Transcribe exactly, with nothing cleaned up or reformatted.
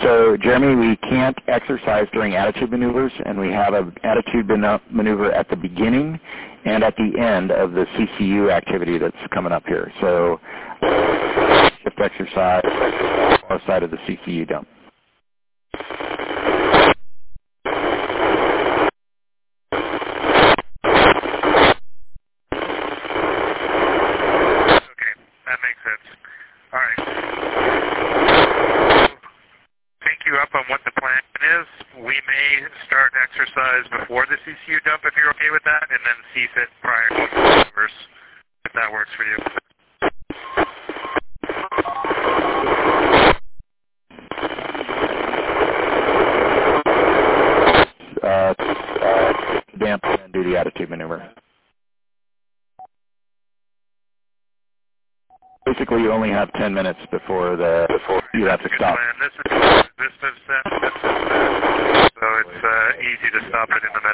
So, Jeremy, we can't exercise during attitude maneuvers, and we have an attitude maneuver at the beginning and at the end of the C C U activity that's coming up here. So, shift exercise outside of the C C U dump. Up on what the plan is. We may start exercise before the C C U dump if you're okay with that, and then cease it prior to the maneuvers, if that works for you. Uh, uh, damp and do the attitude maneuver. Basically, you only have ten minutes before the before you have to stop. This is this is set. This is set. So it's uh, easy to stop it in the